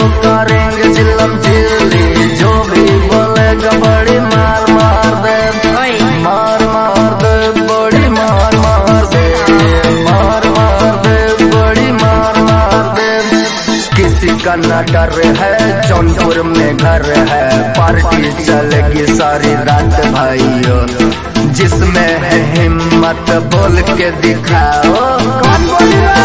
करेंगे चिल्लम चिल्ली, जो भी बोलेगा बड़ी मार मार दे, मार मार दे, बड़ी मार मार दे, मार मार दे, बड़ी मार मार दे। किसी का न डर है, जौनपुर में घर है, पार्टी चलेगी सारी रात भाइयों, जिसमें है हिम्मत बोल के दिखाओ। कौन बोलेगा?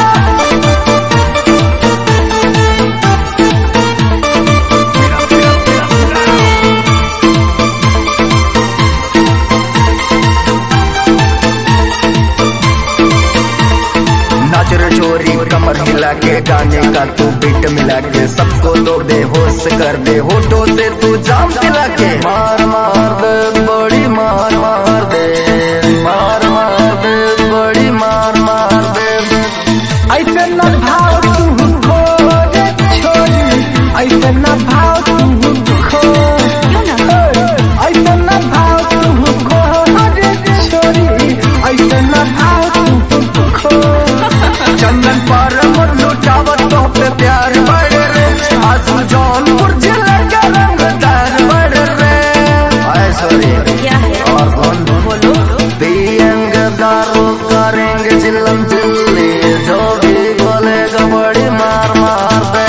नाच रे छोरी कमर हिला के, गाने का तू बीट मिला के, सबको तो बेहोश कर दे, होठों से तू जाम दिला के। मार मार दे, बड़ी मार मार दे, मार मार दे, बड़ी मार मार दे। ऐसे न भाव तू खो रे छोरी, ऐसे न भाव तू खो, ऐसे न भाव तू खो रे छोरी, ऐसे न भाव तू खो। चंदन पर मुर लुटावत तो पे प्यार बढ़ रे, आजू जौनपुर जिला का रंगदार बढ़ रे। आए सॉरी और कौन बोलो? पियेंगे दारू करेंगे चिल्लम चिल्ली, जो भी बोलेगा बड़ी मार मार दे।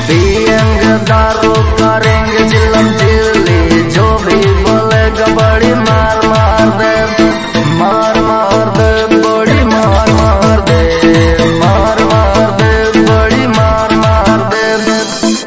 पियेंगे दारू करेंगे चिल्लम चिल्ली, जो भी बोलेगा बड़ी